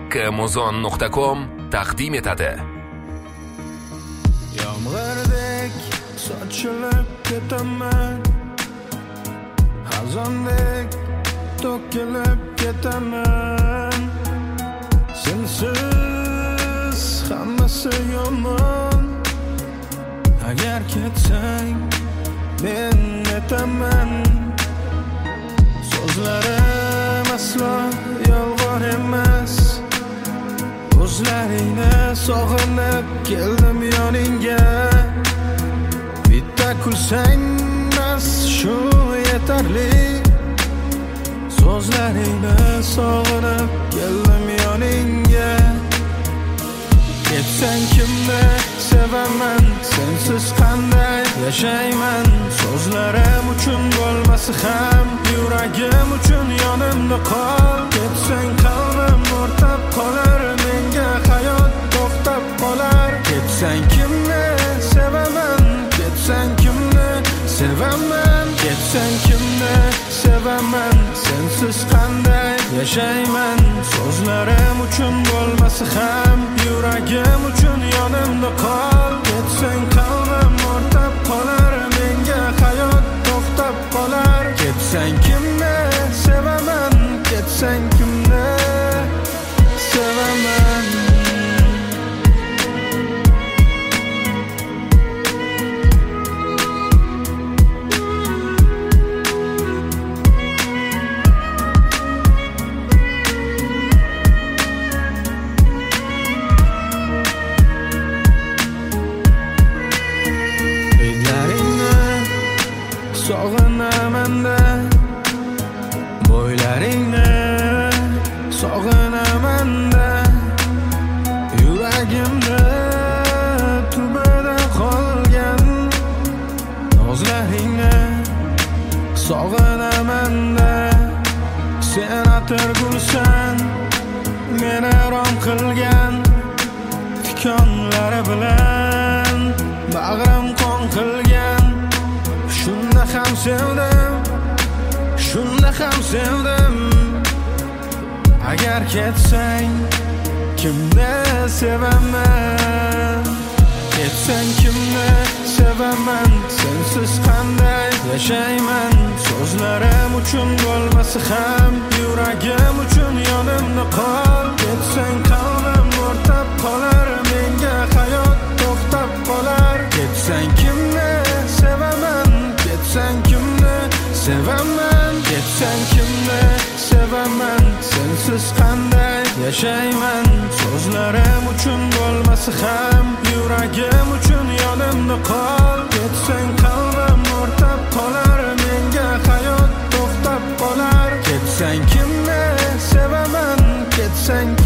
haqqimuzon.com taqdim etadi. Yomg'irdek sochilib ketaman, xazondek to'kilib ketaman. Sensiz hammasi yomon. Agar ketsang men netaman. So'zlarim aslo yolg'on emas. O'zlaringni sog'inib keldim yoningga. Bitta kulsang bas shu yetarli. So'zlaringni sog'inib keldim yoningga. Ketsang kimni sevaman, sensiz qanday yashayman. So'zlarim uchun bo'lmasa ham yuragim uchun yonimda qol. Ketsang qalbim o'rtab qolar, menga hayot to'xtab qolar. Ketsang kimni sevaman, ketsang kimni sevaman. Ketsang kimni sevaman, sensiz qanday yashayman. So'zlarim uchun bo'lmasa ham yuragim uchun yonimda qol. Ketsang qalbim o'rtab qolar, menga hayot to'xtab qolar. Ketsang kimni sevaman, ketsang kimni sevaman. Sog'inaman-da, bo'ylaringni sog'inaman-da. Yuragimda tubada qolgan nozlaringni sog'inaman-da. Sen atirgulsan, meni rom qilgan tikonlari bilan bag'rim qon qilgan. Shunda ham sevdim, shunda ham sevdim. Agar ketsang kimni sevaman. Ketsang kimni sevaman, sensiz qanday yashayman. So'zlarim uchun bo'lmasa ham yuragim uchun yonimda qol. Ketsang qalbim o'rtab qolar, menga hayot to'xtab qolar. Ketsang kimni sevaman, ketsang kimni sevaman. Ketsang kimni sevaman, sensiz qanday yashayman. So'zlarim uchun bo'lmasa ham yuragim uchun yonimda qol. Ketsang qalbim o'rtab qolar, menga hayot to'xtab qolar. Ketsang kimni sevaman, ketsang